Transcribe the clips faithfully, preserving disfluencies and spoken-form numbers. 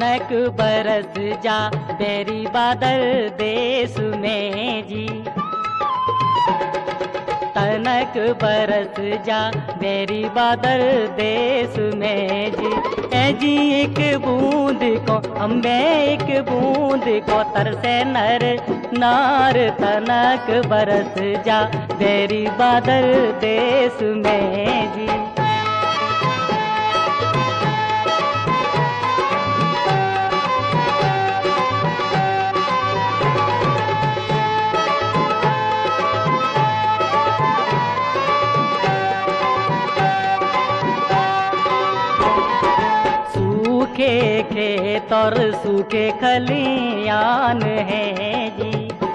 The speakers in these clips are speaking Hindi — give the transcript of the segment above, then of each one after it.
तनक बरस जा बेरी बादल देश में जी। तनक बरस जा बेरी बादल देश में जी। ए जी एक बूंद को अम्बे एक बूंद को तरसे नर नार। तनक बरस जा बेरी बादल देश में जी। सूखे खेत और सूखे खलियान है जी।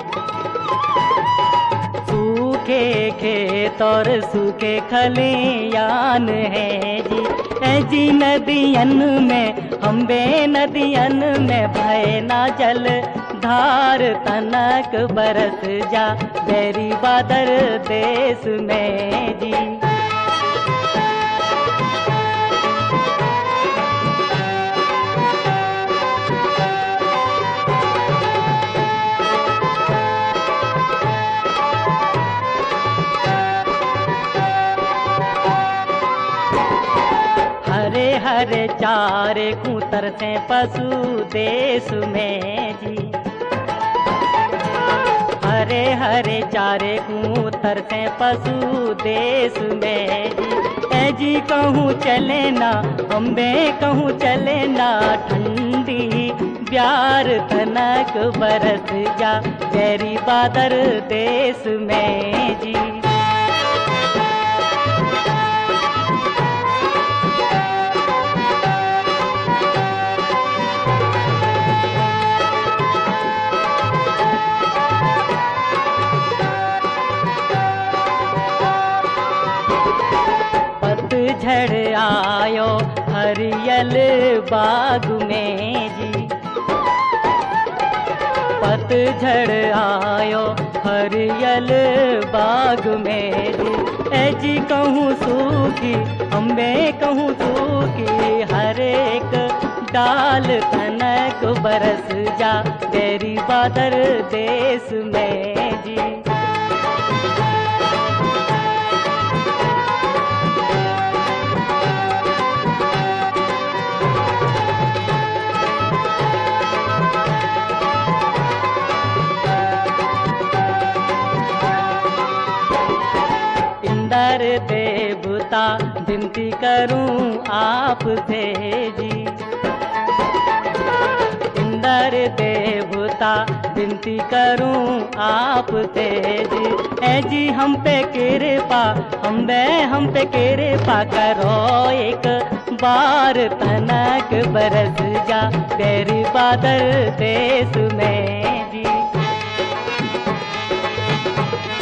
सूखे खेत और सूखे खलियान है जी। ए जी नदियन में अम्बे नदियन में भय ना जल धार। तनक बरस जा बेरी बादल देश में जी। हरे हरे चारे कूतर से पशु देश में जी। हरे हरे चारे कूतर से पशु देश में जी। ए जी कहूँ चले ना अम्बे कहूँ चले ना ठंडी प्यार। तनक बरस जा बेरी बादल देश में जी। पतझड़ आयो हरियल बाग में जी। पतझड़ आयो हरियल बाग में जी। ए जी कहूँ सूखी अम्बे कहूँ सूखी हर एक डाल। तनक बरस जा बेरी बादल देश में जी। इंदर देवता विनती करूं आपसे जी। इंदर देवता विनती करूं आपसे जी। ए जी हम पे कृपा हम बे हम पे कृपा करो एक बार। तनक बरस जा बेरी बादल देश में जी।